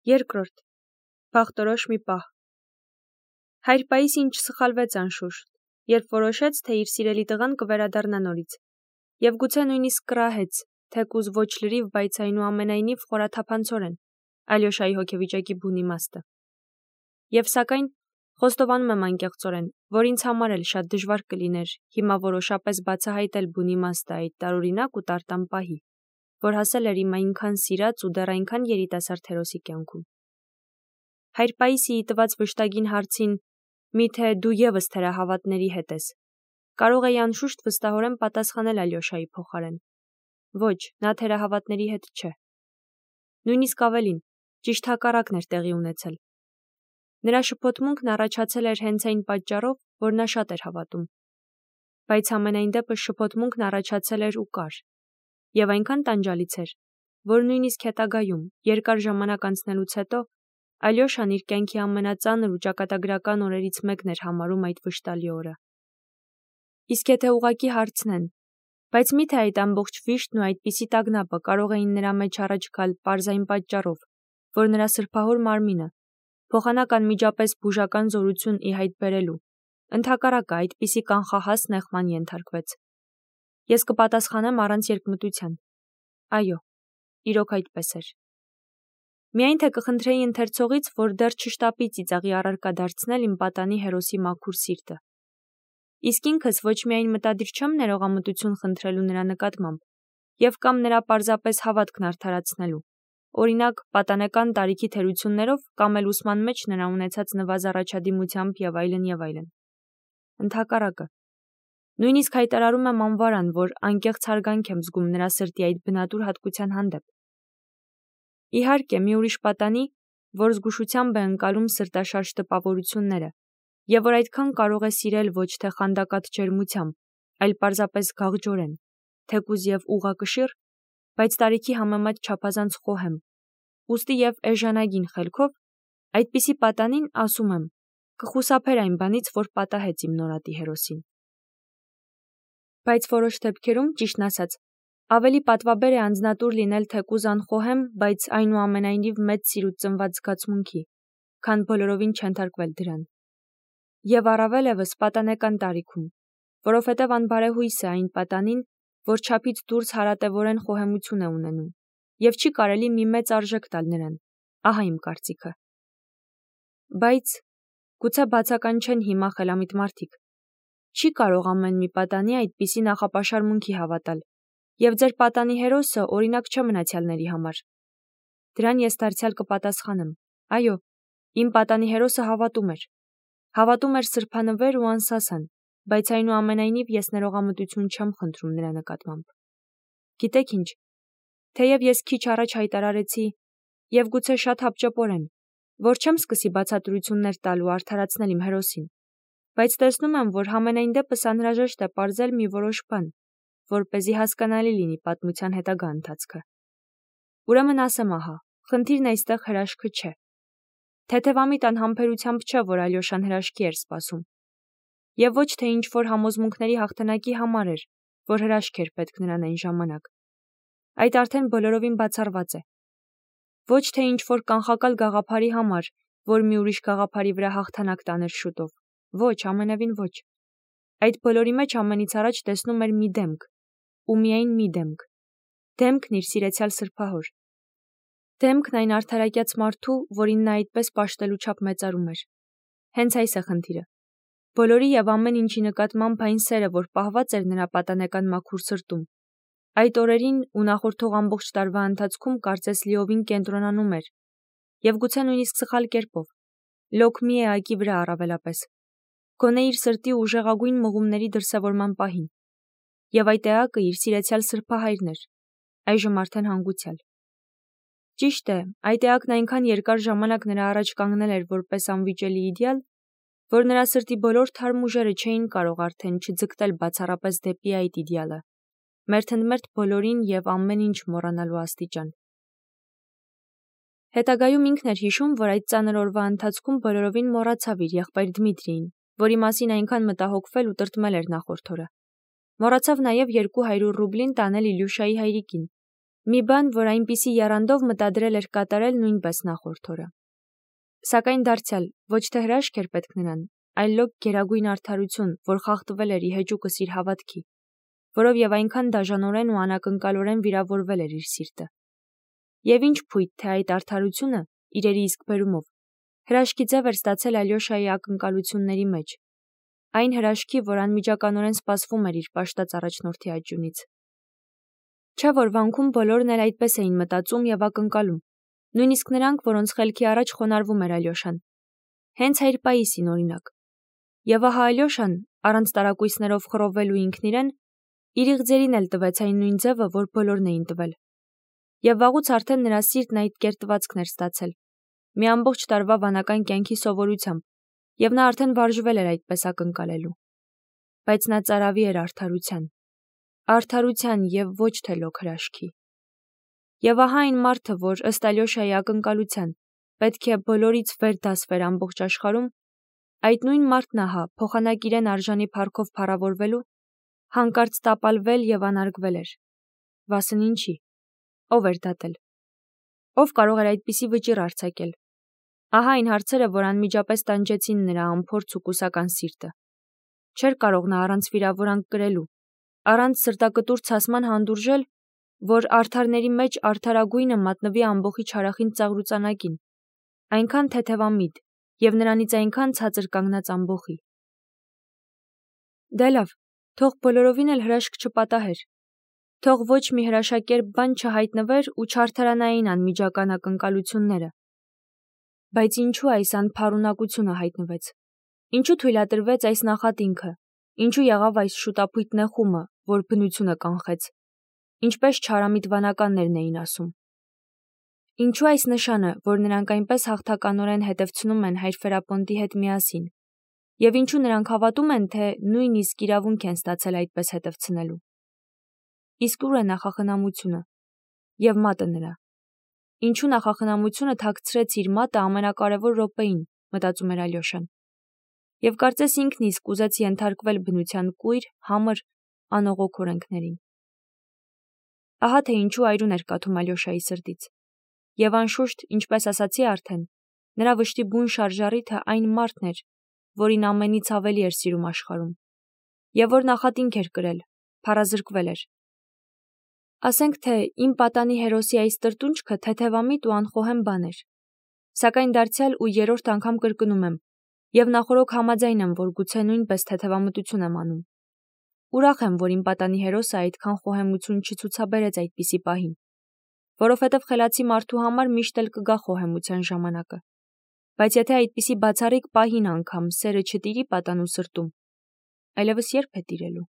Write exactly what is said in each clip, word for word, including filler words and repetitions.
Երկրորդ. Բախտորոշ մի պահ։ Հայր Պայիսին չսխալվեց անշուշտ, երբ որոշեց, թե իր սիրելի տղան կվերադառնա նորից, և գուցե նույնիսկ կռահեց, թեկուզ ոչ լրիվ, բայց այնուամենայնիվ խորաթափանցորեն Ալյոշայի հոգեվիճակի բուն իմաստը։ Եվ սակայն խոստովանում եմ անկեղծորեն, որ ինձ համար էլ շատ դժվար կլիներ հիմա որոշապես բացահայտել բուն իմաստը այդ տարօրինակ ու տարտան պահի, որ հասել էր իմ այնքան սիրած ու դեռ այնքան երիտասարդ հերոսի կյանքում։ Հայր Պայիսիի տված վշտագին հարցին «Միթե դու ևս թերահավատների հետ ես», կարող էի անշուշտ վստահորեն պատասխանել Ալյոշայի փոխարեն. ոչ, նա թերահավատների հետ չէ։ Նույնիսկ ավելին, ճիշտ հակառակն էր տեղի ունեցել։ Նրա շփոթմունքն առաջացել էր հենց այն պատճառով, որ նա շատ էր հավատում։ Բայց ամենայն դեպս շփոթմունքն առաջացել էր ու կար, և այնքան տանջալից էր, որ նույնիսկ հետագայում, երկար ժամանակ անցնելուց հետո, Ալյոշան իր կյանքի ամենածանր ու ճակատագրական օրերից մեկն էր համարում այդ վշտալի օրը։ Իսկ եթե ուղղակի հարցնեն, բայց միթե այդ ամբողջ վիշտն ու այդպիսի տագնապը կարող էին նրա մեջ առաջ գալ պարզ այն պատճառով, որ նրա սրբահոր մարմինը փոխանակ անմիջապես բուժական զորություն ի հայտ բերելու, ընդհակառակը այդպիսի կանխահաս նեղման ենթարկվեց։ Ես կպատասխանեմ առանց երկմտության. այո, իրոք այդպես էր։ Միայն թե կխնդրեի ընթերցողից, որ դեռ չշտապի ծիծաղի առարկա դարձնել իմ պատանի հերոսի մաքուր սիրտը։ Իսկ ինքս ոչ միայն մտադիր չեմ ներողամտություն խնդրելու նրա նկատմամբ, և կամ նրա պարզապես հավատքն արդարացնելու, օրինակ պատանեկան տարիքի թերություններով կամ էլ ուսման մեջ նրա ունեցած նվազ առաջադիմությամբ և այլն և այլն։ Ընդհակառակը, նույնիսկ հայտարարում եմ անվարան, որ անկեղծ հարգանք եմ զգում նրա սրտի այդ բնատուր հատկության հանդեպ։ Իհարկե, մի ուրիշ պատանի, որ զգուշությամբ է ընկալում սրտաշարժ տպավորությունները, և որ այդքան կարող է սիրել ոչ թե խանդակատ ջերմությամբ, այլ պարզապես գաղջորեն, թեկուզ և ուղղակշիռ, բայց տարիքի համեմատ չափազանց խոհեմ, ուստի և էժանագին խելքով, այդպիսի պատանին, ասում եմ, կխուսափեր այն բանից, որ պատահեց իմ նորատի հերոսին։ Բայց որոշ դեպքերում, ճիշտն ասած, ավելի պատվաբեր է անձնատուր լինել թեկուզ անխոհեմ, բայց այնուամենայնիվ մեծ սիրուց ծնված զգացմունքի, քան բոլորովին չենթարկվել դրան։ Եվ առավել ևս պատանեկան տարիքում, որովհետև անբարեհույս է այն պատանին, որ չափից դուրս հարատևորեն խոհեմություն է ունենում, և չի կարելի մի մեծ արժեք տալ նրան, ահա իմ կարծիքը։ Բայց, գուցե բացական չեն հիմա խելամիտ մարդիկ, չի կարող ամեն մի պատանի այդպիսի նախապաշարմունքի հավատալ, և ձեր պատանի հերոսը օրինակ չէ մնացյալների համար։ Դրան ես դարձյալ կպատասխանեմ. այո, իմ պատանի հերոսը հավատում էր։ Հավատում էր սրբանվեր ու անսասան, բայց այնուամենայնիվ ես ներողամտություն չեմ խնդրում նրա նկատմամբ։ Գիտեք ինչ, թեև ես քիչ առաջ հայտարարեցի, և գուցե շատ հապճեպորեն, որ չեմ սկսի բացատրություններ տալ ու արդարացնել իմ հերոսին, բայց տեսնում եմ, որ համենայն դեպս անհրաժեշտ է պարզել մի որոշ բան, որպեսզի հասկանալի լինի պատմության հետագա ընթացքը։ Ուրեմն ասեմ ահա, խնդիրն այստեղ հրաշքը չէ։ Թեթևամիտ անհամբերությամբ չէ, որ Ալյոշան հրաշքի էր սպասում։ Եվ ոչ թե ինչ-որ համոզմունքների հաղթանակի համար էր, որ հրաշք էր պետք նրան այն ժամանակ։ Այդ արդեն բոլորովին բացառված է։ Ոչ թե ինչ-որ կանխակալ գաղափարի համար, որ մի ուրիշ գաղափարի վրա հաղթանակ տաներ շուտով։ Ոչ, ամենևին ոչ։ Այդ բոլորի մեջ ամենից առաջ տեսնում էր մի դեմք, ու միայն մի դեմք։ Դեմքն իր սիրեցյալ սրբահոր։ Դեմքն այն արդարակյաց մարդու, որին նա այդպես պաշտելու չափ մեծարում էր։ Հենց այս է խնդիրը։ Բոլորի և ամեն ինչի նկատմամբ այն սերը, որ պահված էր նրա պատանեկան մաքուր սրտում, այդ օրերին ու նախորդող ամբողջ տարվա ընթացքում կարծես լիովին կենտրոնանում էր, և գուցե նույնիսկ սխալ կերպով, լոկ մի էակի վրա առավելապես, գոնե իր սրտի ուժեղագույն մղումների դրսևորման պահին, և այդ էակը իր սիրեցյալ սրբահայրն էր, այժմ արդեն հանգուցյալ։ Ճիշտ է, այդ էակն այնքան երկար ժամանակ նրա առաջ կանգնել էր որպես անվիճելի իդեալ, որ նրա սրտի բոլոր թարմ ուժերը չէին կարող արդեն չձգտել բացառապես դեպի այդ իդեալը, մերթընդմերթ բոլորին և ամեն ինչ մոռանալու աստիճան։ Հետագայում ինքն էր հիշում, որ այդ ծանր օրվա ընթացքում բոլորովին մոռացավ իր եղբայր Դմիտրիին, որի մասին այնքան մտահոգվել ու տրտմել էր նախորդ օրը։ Մոռացավ նաև երկու հարյուր ռուբլին տանել Իլյուշայի հայրիկին, Մի բան, որ այնպիսի եռանդով մտադրել էր կատարել նույնպես նախորդ օրը։ Սակայն դարձյալ ոչ թե հրաշք էր պետք նրան, այլ լոկ գերագույն արդարություն, որ խախտվել էր ի հեճուկս իր հավատքի, որով եւ այնքան դաժանորեն ու անակնկալորեն վիրավորվել էր իր սիրտը։ Եվ ինչ փույթ, թե այդ արդարությունը, իրերի իսկ բերումով, հրաշքի ձև էր ստացել Ալյոշայի ակնկալությունների մեջ, այն հրաշքի, որ անմիջականորեն սպասվում էր իր պաշտած առաջնորդի աջունից։ Չէ՞ որ վանքում բոլորն էլ այդպես էին մտածում եւ ակնկալում, նույնիսկ նրանք, որոնց խելքի առաջ խոնարհվում էր Ալյոշան։ Հենց Հայր Պաիսին օրինակ։ Եվ ահա Ալյոշան, առանց տարակույսներով խռովվելու ինքն իրեն, իր իղձերին էլ տվեց այն նույն ձևը, որ բոլորն էին տվել։ Եվ վաղուց արդեն նրա սիրտն այդ կերտվածքն էր ստացել, մի ամբողջ տարվա վանական կյանքի սովորությամբ, եւ նա արդեն վարժվել էր այդպես ակնկալելու։ Բայց նա ծարավի էր արդարության։ Արդարության եւ ոչ թե լոկ հրաշքի։ Եվ ահա այն մարդը, որ ըստ Ալյոշայի ակնկալության պետք է բոլորից վեր դասվեր ամբողջ աշխարհում, այդ նույն մարդն ահա փոխանակ իրեն արժանի փառքով փառավորվելու, հանկարծ տապալվել եւ անարգվել էր։ Վասն ինչի։ Ով էր դատել։ Ով կարող էր այդպիսի վճիռ արձակել։ Ահա այն հարցերը, որ անմիջապես տանջեցին նրա անփորձ ու կուսական սիրտը։ Չէր կարող նա առանց վիրավորանք կրելու, առանց սրտակտուր ցասման հանդուրժել, որ արդարների մեջ արդարագույնը մատնվի ամբողի չարախին ծաղրուծանակին, այնքան թեթևամիտ եւ նրանից այնքան ցածր կանգնած ամբողի։ Դե լավ, թող բոլորովին էլ հրաշք չպատահեր, թող ոչ մի հրաշակերպ բան չհայտնվեր ու չարդարանային անմիջական ակնկալությունները։ Բայց ինչու այս անփառունակությունը հայտնվեց։ Ինչու թույլատրվեց այս նախատինքը, ինչու եղավ այս շուտապույտ նեղումը, որ բնությունը կանխեց, ինչպես չարամիտ վանականներն էին ասում։ Ինչու այս նշանը, որ նրանք այնպես հաղթականորեն հետևցնում են Հայր Ֆերապոնտի հետ միասին, եւ ինչու նրանք հավատում են, թե նույնիսկ իրավունք են ստացել այդպես հետևցնելու։ Իսկ ուր է նախախնամությունը եւ մատը նրա։ Ինչու նախախնամությունը թաքցրեց իր մատը ամենակարևոր րոպեին, մտածում էր Ալյոշան։ Եվ կարծես ինքն իսկ ուզեց ենթարկվել բնության կույր, համր, անողոք օրենքներին։ Ահա թե ինչու այրուն էր կաթում Ալյոշայի սրտից։ Եվ անշուշտ, ինչպես ասացի արդեն, նրա վշտի բուն շարժառիթը այն մարդն էր, որին ամենից ավելի էր սիրում աշխարհում, եւ որ նախատինք էր կրել, փառազրկվել էր։ Ասենք թե իմ պատանի հերոսի այս տրտունջքը թեթևամիտ ու անխոհեմ բան էր, սակայն դարձյալ ու երրորդ անգամ կրկնում եմ, եւ նախորոք համաձայն եմ, որ գուցե նույնպես թեթևամտություն եմ անում։ Ուրախ եմ, որ իմ պատանի հերոսը այդքան խոհեմություն չցուցաբերեց այդպիսի պահին, որովհետև խելացի մարդու համար միշտ էլ կգա խոհեմության ժամանակը։ Բայց եթե այդպիսի բացառիկ պահին անգամ սերը չտիրի պատանու սրտում, այլևս երբ է տիրելու։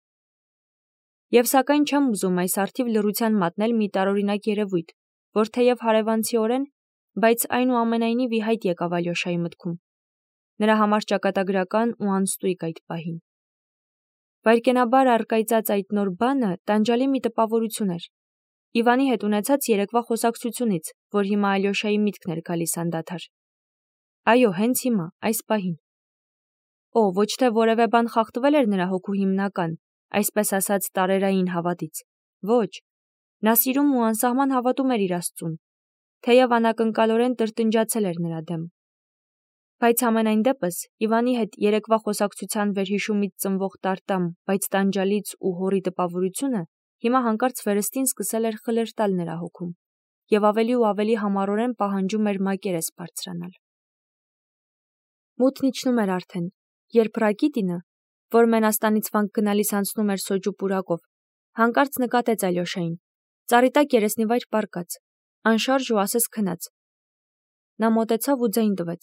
Եվ սակայն չեմ ուզում այս արդիվ լռության մատնել մի տարօրինակ երևույթ, որ թեև հարևանցիորեն, բայց այնուամենայնիվ ի հայտ եկավ Ալյոշայի մտքում, նրա համար ճակատագրական ու անստույգ այդ պահին։ Վայրկենաբար առկայծած այդ նոր բանը տանջալի մի տպավորություն էր, Իվանի հետ ունեցած երեկվա խոսակցությունից, որ հիմա Ալյոշայի միտքն էր գալիս անդադար։ Այո, հենց հիմա, այս պահին։ Օ, ոչ թե որևէ բան խախտվել էր նրա հոգու հիմնական, այսպես ասած տարերային հավատից։ Ոչ, նա սիրում ու անսահման հավատում էր իր Աստծուն, թեև անակնկալորեն տրտնջացել էր նրա դեմ։ Բայց համենայն դեպս Իվանի հետ երեկվա խոսակցության վերհիշումից ծնվող տարտամ, բայց տանջալից ու հորի տպավորությունը հիմա հանկարծ վերստին սկսել էր խլերտալ նրա հոգում եւ ավելի ու ավելի համառորեն պահանջում էր մակերես բարձրանալ։ Մութն իջնում էր արդեն, երբ Ռակիտինը, որ Մենաստանից վանք գնալիս անցնում էր սոճու պուրակով, հանկարծ նկատեց Ալյոշային, ծառիտակ երեսնիվայր պառկած, անշարժ ու ասես քնած։ Նա մոտեցավ ու ձայն տվեց.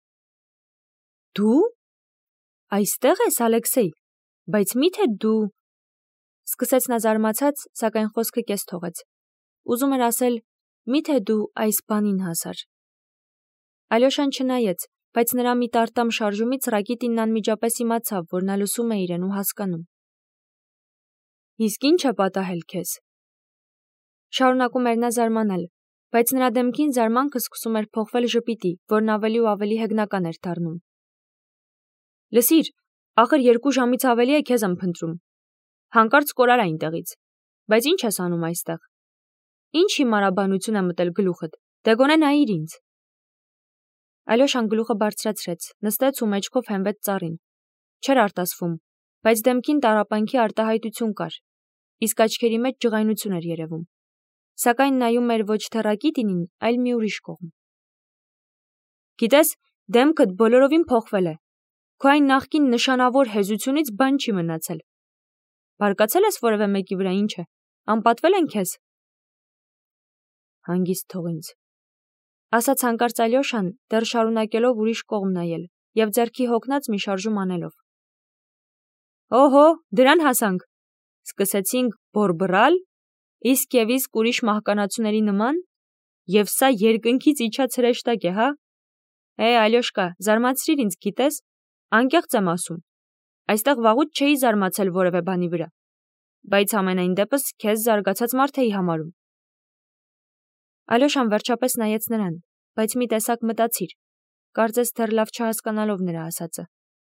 Դու այստեղ ես, Ալեքսեյ, բայց միթե դու… Սկսեց նա զարմացած, սակայն խոսքը կես թողեց։ Ուզում էր ասել. միթե դու այս բանին հասար։ Ալյոշան չնայեց, բայց նրա մի տարտամ շարժումից Ռակիտինն անմիջապես իմացավ, որ նա լսում է իրեն ու հասկանում։ Իսկ ի՞նչ է պատահել քեզ։ Շարունակում էր նա զարմանալ, բայց նրա դեմքին զարմանքը սկսում էր փոխվել ժպիտի, որն ավելի ու ավելի հեգնական էր դառնում։ Լսիր, ախր երկու ժամից ավելի է քեզ եմ փնտրում։ Հանկարծ կորար այնտեղից։ Բայց ի՞նչ ես անում այստեղ։ Ինչ հիմարաբանություն է մտել գլուխդ, դե գոնե նայիր ինձ։ Ալյոշան գլուխը բարձրացրեց, նստեց ու մեջքով հենվեց ծառին։ Չէր արտասվում, բայց դեմքին տառապանքի արտահայտություն կար, իսկ աչքերի մեջ ջղայնություն էր երևում, սակայն նայում էր ոչ թե Ռակիտինին, այլ մի ուրիշ կողմ։ Գիտես, դեմքդ բոլորովին փոխվել է, քո այն նախկին նշանավոր հեզությունից բան չի մնացել։ Բարկացել ես որևէ մեկի վրա, ինչ է, անպատվել են քեզ։ Հանգիստ թող ինձ, ասաց հանկարծ Ալյոշան, դեռ շարունակելով ուրիշ կողմ նայել և ձեռքի հոգնած մի շարժում անելով։ Օհո, դրան հասանք, սկսեցինք բորբռալ, իսկ և իսկ ուրիշ մահկանացուների նման, և սա երկնքից իջած հրեշտակ է, հա։ Է, Ալյոշկա, զարմացրիր ինձ, գիտես, անկեղծ եմ ասում, այստեղ վաղուց չէի զարմացել որևէ բանի վրա, բայց համենայն դեպս քեզ զարգացած մարդ էի համարում։ Ալյոշան վերջապես նայեց նրան, բայց մի տեսակ մտածիր, կարծես դեռ լավ չհասկանալով նրա ասածը։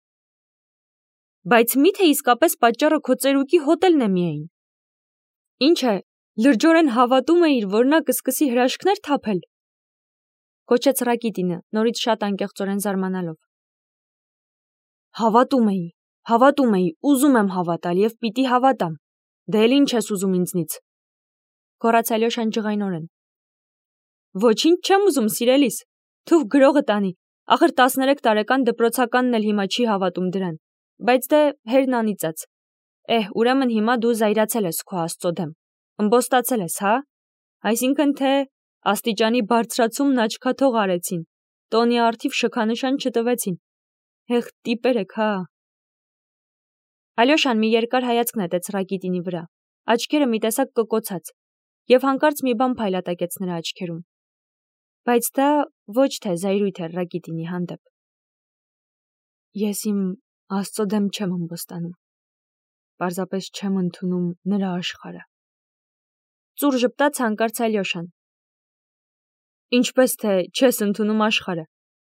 Բայց մի՞թե իսկապես պատճառը քո ծերուկի հոտելն է միայն։ Ինչ է, լրջորեն հավատում էիր, որ նա կսկսի հրաշքներ թափել։ Կոչեց Ռակիտինը, նորից շատ անկեղծորեն զարմանալով։ Հավատում էի, հավատում էի, ուզում եմ հավատալ և պիտի հավատամ։ Դե էլ ինչ ես ուզում ինձնից։ Գոռաց Ալյոշան ջղայնորեն։ Ոչինչ չեմ ուզում, սիրելիս, թող գրողը տանի, ախր տասներեք տարեկան դպրոցականն էլ հիմա չի հավատում դրան, բայց դե հերն անիծած։ Էհ, ուրեմն հիմա դու զայրացել ես քո Աստծո դեմ, ըմբոստացել ես, հա։ Այսինքն թե աստիճանի բարձրացումն աչքաթող արեցին, տոնի առթիվ շքանշան չտվեցին։ Հեղ տիպեր եք, հա։ Ալյոշան մի երկար հայացք նետեց Ռակիտինի վրա, աչքերը մի տեսակ կկոցած, և հանկարծ մի բան փայլատակեց նրա աչքերում։ Բայց դա ոչ թե զայրույթ էր Ռակիտինի հանդեպ։ Ես իմ Աստծո դեմ չեմ ըմբոստանում, պարզապես չեմ ընդունում նրա աշխարհը։ Ծուռ ժպտաց հանկարծ Ալյոշան։ Ինչպես թե չես ընդունում աշխարհը։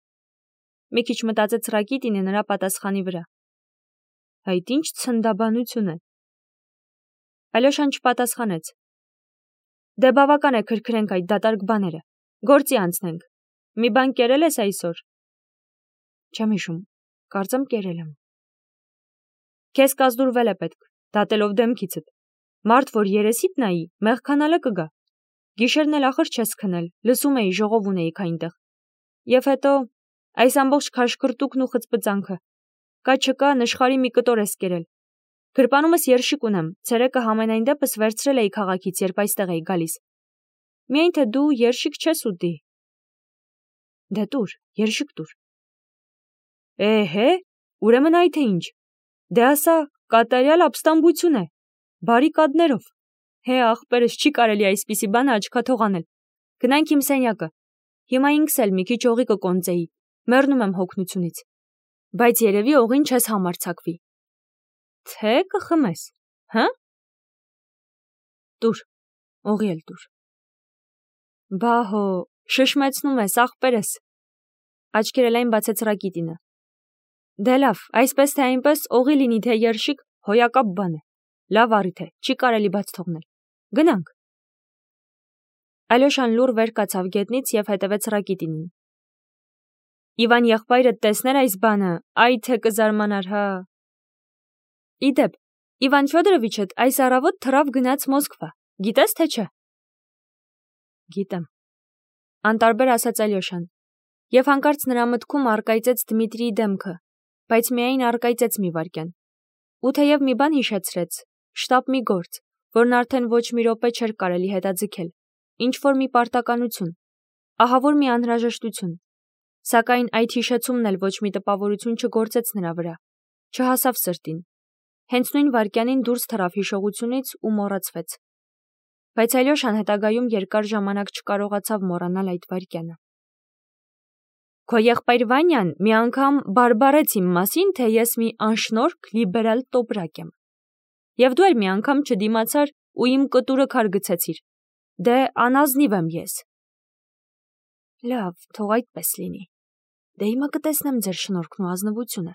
Մի քիչ մտածեց Ռակիտինը նրա պատասխանի վրա։ Այդ ինչ ցնդաբանություն է։ Ալյոշան չպատասխանեց։ Դե բավական է քրքրենք այդ դատարկ բաները, գործի անցնենք։ Մի բան կերել ես այսօր։ Չեմ հիշում, կարծեմ կերել եմ։ Քեզ կազդուրվել է պետք, դատելով դեմքիցդ։ Մարդ, որ երեսիդ նայի, մեղքանալը կգա։ Գիշերն էլ ախր չես քնել, լսում էի, ժողով ունեիք այնտեղ։ Եվ հետո այս ամբողջ քաշքրտուկն ու խծբծանքը։ Կա չկա նշխարի մի կտոր ես կերել։ Գրպանումս երշիկ ունեմ, ցերեկը համենայն դեպս վերցրել էի քաղաքից, երբ այստեղ էի գալիս։ Միայն թե դու երշիկ չես ուտի։ Դե տուր, երշիկ տուր։ Էհե, ուրեմն այ թե ինչ։ Դե ասա, կատարյալ ապստամբություն է, բարի կադներով։ Հե ախպերս, չի կարելի այսպիսի բանը աչքաթող անել։ Գնանք իմ սենյակը։ Հիմա ինքս էլ մի քիչ օղի կկոնծեի, մեռնում եմ հոգնությունից։ Բայց երևի օղին չես համարձակվի։ Թե կխմես, հա։ Տուր, օղի էլ տուր։ Բահո, շշմեցնում ես, ախպերս։ Աչքերը լայն բացեց Ռակիտինը։ Դե լավ, այսպես թե այնպես օղի լինի թե երշիկ, հոյակապ բան է։ Լավ առիթ է, չի կարելի բաց թողնել։ Գնանք։ Ալյոշան լուռ վեր կացավ գետնից և հետևեց Ռակիտինին։ Իվան եղբայրդ տեսներ այս բանը, այ թե կզարմանար, հա։ Իդեպ, Իվան Ֆյոդորովիչդ այս առավոտ թռավ գնաց Մոսկվա, գիտես թե չէ։ Գիտեմ, անտարբեր ասաց Ալյոշան, և հանկարծ նրա մտքում առկայծեց Դմիտրիի դեմքը, բայց միայն առկայծեց մի վայրկյան։ Ու թեև մի բան հիշեցրեց, շտապ մի գործ, որն արդեն ոչ մի րոպե չէր կարելի հետաձգել, ինչ-որ մի պարտականություն, ահավոր մի անհրաժեշտություն, սակայն այդ հիշեցումն էլ ոչ մի տպավորություն չգործեց նրա վրա, չհասավ սրտին, հենց նույն վայրկյանին դուրս թռավ հիշողությունից ու մոռացվեց։ Բայց Ալյոշան հետագայում երկար ժամանակ չկարողացավ մոռանալ այդ վայրկյանը։ Քո եղբայր Վանյան մի անգամ բարբարեց իմ մասին, թե ես մի անշնորհք լիբերալ տոպրակ եմ։ Եվ դու էլ մի անգամ չդիմացար ու իմ կտուրը քար գցեցիր։ Դե անազնիվ եմ ես։ Լավ, թող այդպես լինի։ Դե հիմա կտեսնեմ ձեր շնորհքն ու ազնվությունը։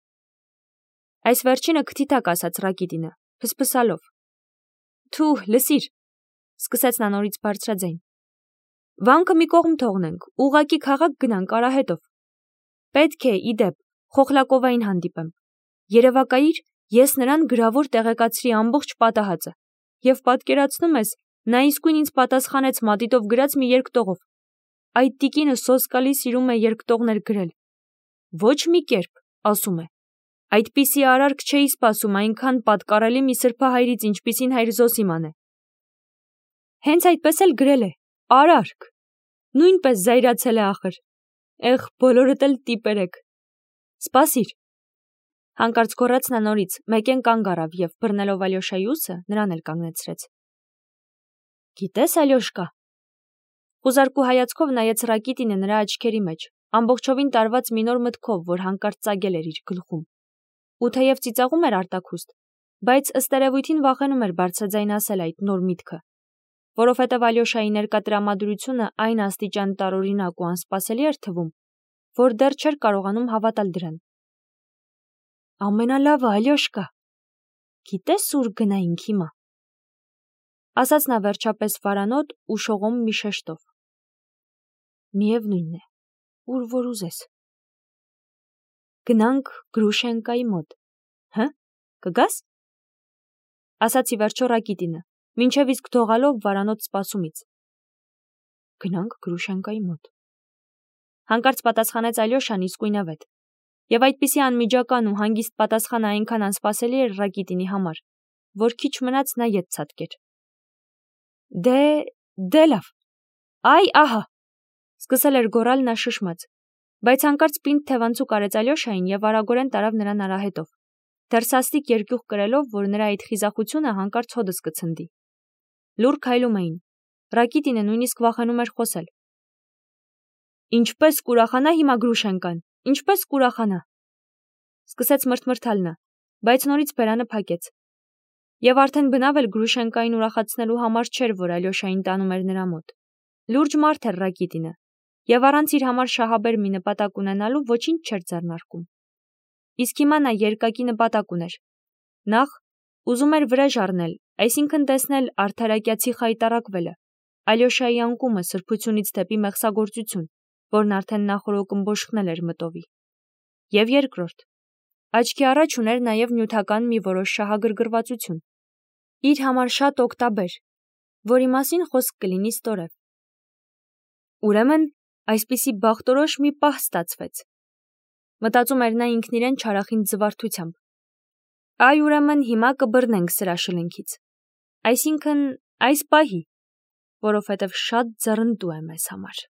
Այս վերջինը քթի տակ ասաց Ռակիտինը, փսփսալով։ Թու, լսիր, սկսեց նա նորից բարձրաձայն։ Վանքը մի կողմ թողնենք, ուղղակի քաղաք գնանք արահետով։ Պետք է, իդեպ, Խոխլակովային հանդիպեմ։ Երևակայիր, ես նրան գրավոր տեղեկացրի ամբողջ պատահածը։ Եվ պատկերացնում ես, նա իսկույն ինձ պատասխանեց մատիտով գրած մի երկտողով։ Այդ տիկինը սոսկալի սիրում է երկտողներ գրել։ Ոչ մի կերպ, ասում է։ Այդպիսի արարք չէի սպասում այնքան պատկառելի մի սրբահայրից, ինչպիսին հայր Զոսիման է։ Հենց այդպես էլ գրել է, արարք։ Նույնպես զայրացել է ախր։ Էղ, բոլորդ էլ տիպեր եք։ Սպասիր։ Հանկարծ գոռաց նա նորից, մեկեն կանգ առավ և բռնելով Ալյոշայի ուսը, նրան էլ կանգնեցրեց։ Գիտես, Ալյոշկա։ Խուզարկու հայացքով նայեց Ռակիտինը նրա աչքերի մեջ, ամբողջովին տարված մի նոր մտքով, որ հանկարծ ծագել էր իր գլխում։ Ու թեև ծիծաղում էր արտաքուստ, բայց ըստ երևույթին վախենում էր բարձրաձայն ասել այդ նոր միտքը, որովհետև Ալյոշայի ներկա տրամադրությունը այն աստիճան տարօրինակ ու անսպասելի էր թվում, որ դեռ չէր կարողանում հավատալ դրան։ Ամենալավը, Ալյոշկա, գիտես ուր գնայինք հիմա, ասաց նա վերջապես վարանոտ ու շողոմ մի շեշտով։ Միևնույնն է, ուր որ ուզես։ Գնանք Գրուշենկայի մոտ, հը, կգաս, ասաց ի վերջո Ռակիտինը, մինչև իսկ դողալով վարանոտ սպասումից։ Գնանք Գրուշենկայի մոտ։ Հանկարծ պատասխանեց Ալյոշան իսկույնավետ, և այդպիսի անմիջական ու հանգիստ պատասխանը այնքան անսպասելի էր Ռակիտինի համար, որ քիչ մնաց նա ետ ցատկեր։ Դե, դե լավ, այ ահա, սկսել էր գոռալ նա շշմած, բայց հանկարծ պինդ թևանցուկ արեց Ալյոշային և արագորեն տարավ նրան արահետով, դեռ սաստիկ երկյուղ կրելով, որ նրա այդ խիզախությունը հանկարծ հոդս կցնդի։ Լուռ քայլում էին, Ռակիտինը նույնիսկ վախենում էր խոսել։ Ինչպես կուրախանա հիմա Գրուշենկան, ինչպես կուրախանա, սկսեց մրթմրթալ նա, բայց նորից բերանը փակեց։ Եվ արդեն բնավ էլ Գրուշենկային ուրախացնելու համար չէր, որ Ալյոշային տանում էր նրա մոտ։ Լուրջ մարդ էր Ռակիտինը, և առանց իր համար շահաբեր մի նպատակ ունենալու ոչինչ չէր ձեռնարկում։ Իսկ հիմա նա երկակի նպատակ ուներ։ Նախ, ուզում էր վրեժ առնել, այսինքն տեսնել արդարակյացի խայտառակվելը, Ալյոշայի անկումը սրբությունից դեպի մեղսագործություն, որն արդեն նախօրոք ըմբոշխնել էր մտովի։ Եվ երկրորդ, աչքի առաջ ուներ նաև նյութական մի որոշ շահագրգռվածություն, իր համար շատ օգտաբեր, որի մասին խոսք կլինի ստորև։ Ուրեմն, այսպիսի բախտորոշ մի պահ ստացվեց։ Մտածում էր նա ինքն իրեն չարախինդ զվարթությամբ։ Այ ուրեմն հիմա կբռնենք սրա շլնքից, այսինքն այս պահի, որովհետև շատ ձեռնտու է մեզ համար։